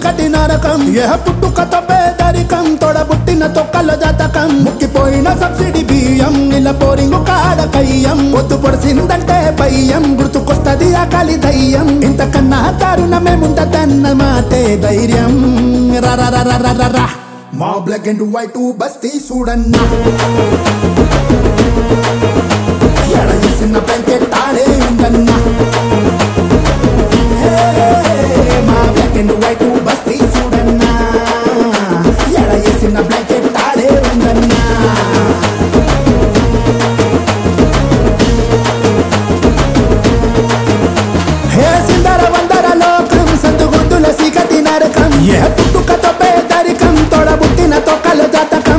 చీకటి నరకం ఏ పుట్టుకతో పేదరికం తోడబుట్టిన తొక్కల జాతకం ముక్కిపోయిన సబ్సిడీ బియ్యం నిల పోరింగు కాడ కయ్యం పొద్దు పొడిసిందంటే భయం గుర్తుకొస్తది ఆకలి దయ్యం ఇంతకన్నా దారుణమేముంటదన్న మాటే ధైర్యం రా మా బ్లాక్ అండ్ వైట్ బస్తీ చూడన్నా ఎడ చేసిన బ్లాంకెట్ తాడే ఉందన్నా మా బ్లాక్ అండ్ వైట్ బస్తీ చూడన్నా ఎడ చేసిన బ్లాంకెట్ తాడే ఉందన్నా హే సిందర వందర లోకం సందుగుద్దుల చీకటి నరకం ఏ పుట్టుకతో పేదరికం తోడబుట్టిన తొక్కల జాతకం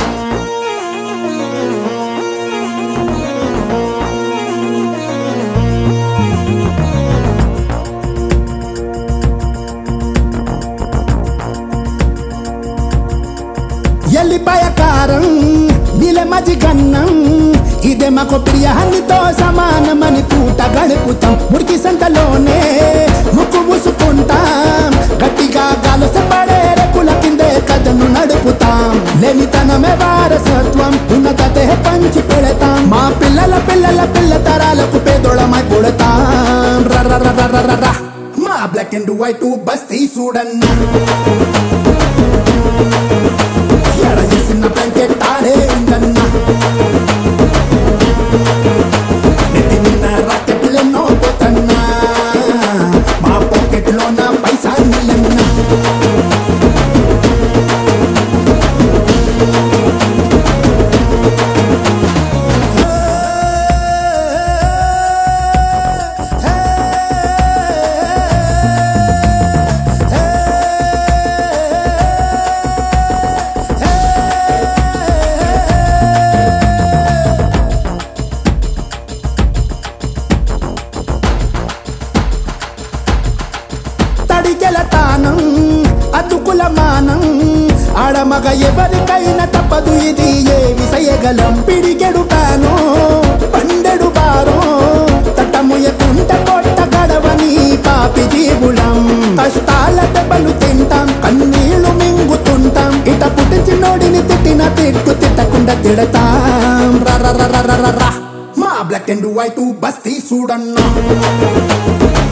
ఎల్లిపాయ కారం నీల మజిగన్నం ఇదే మాకు ప్రియానితో సమానమని పూట గడుపుతాం మురికి సంతలోనే ముక్కు మూసుకుంటాం గట్టిగా గాలొస్తే పడే రెక్కుల కిందే కథను నడుపుతాం లేనితనమే వారసత్వం ఉన్నతతే పంచి పెడతాం మా పిల్లల పిల్లల పిల్ల తరాలకు పేదోళమై పుడతాం రా మా బ్లాక్ అండ్ వైట్ బస్తీ చూడన్నా ఎడ చేసిన బ్లాంకెట్ తాడే ఉందన్నా నెత్తి మీద రాకెట్లెన్నో పోతన్నా మా పాకెట్లో నా పైసా నిలన్నా అతుకుల మానం ఆడమగ ఎవరికైనా తప్పదు ఇది ఏ విషయగలం పిడికెడు తాను పండెడు బారో తట్టముయకుంట పొట్ట గడవని పాపి జీవులం కష్టాల దెబ్బలు తింటాం కన్నీళ్లు మింగుతుంటాం ఇట పుట్టించి నోడిని తిట్టిన తిట్టు తిట్టకుండా తిడతాం రా మా బ్లాక్ అండ్ వైట్ బస్తీ చూడన్నా